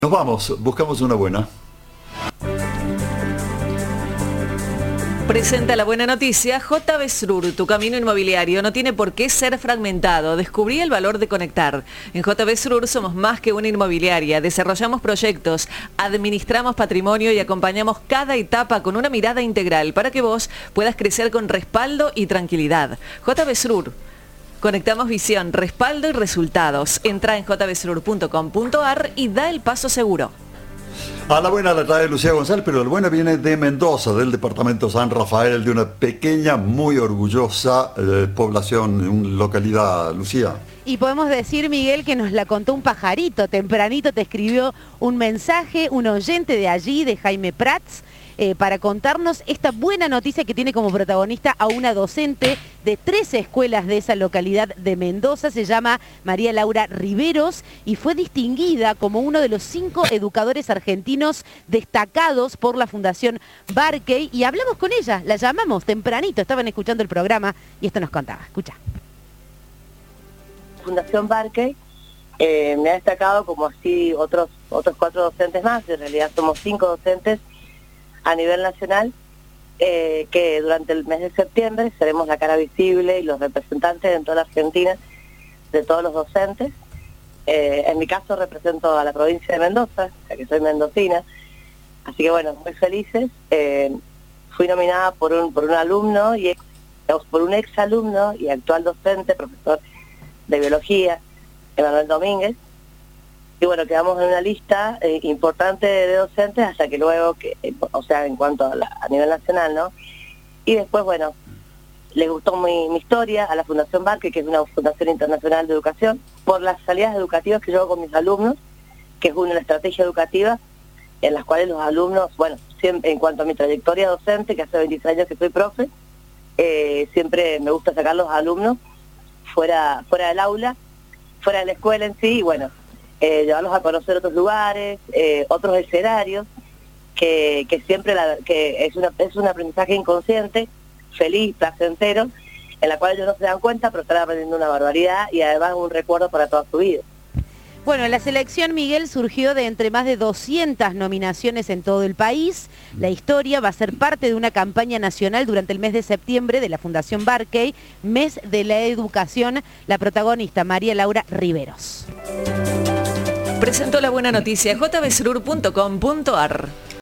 Nos vamos, buscamos una buena. Presenta la buena noticia. JB Srur, tu camino inmobiliario no tiene por qué ser fragmentado. Descubrí el valor de conectar. En JB Srur somos más que una inmobiliaria. Desarrollamos proyectos, administramos patrimonio y acompañamos cada etapa con una mirada integral para que vos puedas crecer con respaldo y tranquilidad. JB Srur. Conectamos visión, respaldo y resultados. Entra en jbsrur.com.ar y da el paso seguro. A la buena la trae Lucía González, pero la buena viene de Mendoza, del departamento San Rafael, de una pequeña, muy orgullosa población, localidad. Lucía. Y podemos decir, Miguel, que nos la contó un pajarito. Tempranito te escribió un mensaje, un oyente de allí, de Jaime Prats, para contarnos esta buena noticia que tiene como protagonista a una docente de 13 escuelas de esa localidad de Mendoza. Se llama María Laura Riveros y fue distinguida como uno de los 5 educadores argentinos destacados por la Fundación Barkey. Y hablamos con ella, la llamamos tempranito, estaban escuchando el programa y esto nos contaba. Escucha. Fundación Barkey me ha destacado como así otros 4 docentes más. En realidad somos 5 docentes a nivel nacional, que durante el mes de septiembre seremos la cara visible y los representantes en toda la Argentina de todos los docentes. En mi caso represento a la provincia de Mendoza, ya que soy mendocina, así que bueno, muy felices. Fui nominada por un alumno y por un ex alumno y actual docente, profesor de biología, Emanuel Domínguez. Y bueno, quedamos en una lista importante de docentes hasta que luego, o sea, en cuanto a nivel nacional, ¿no? Y después, bueno, les gustó mi historia a la Fundación Barkey, que es una fundación internacional de educación, por las salidas educativas que yo hago con mis alumnos, que es una estrategia educativa en las cuales los alumnos, bueno, siempre, en cuanto a mi trayectoria docente, que hace 26 años que soy profe, siempre me gusta sacar los alumnos fuera del aula, fuera de la escuela en sí, y bueno, llevarlos a conocer otros lugares, otros escenarios, que siempre que es un aprendizaje inconsciente, feliz, placentero, en la cual ellos no se dan cuenta, pero están aprendiendo una barbaridad y además un recuerdo para toda su vida. Bueno, la selección, Miguel, surgió de entre más de 200 nominaciones en todo el país. La historia va a ser parte de una campaña nacional durante el mes de septiembre de la Fundación Barkey, Mes de la Educación. La protagonista, María Laura Riveros. Presentó la buena noticia. jbsrur.com.ar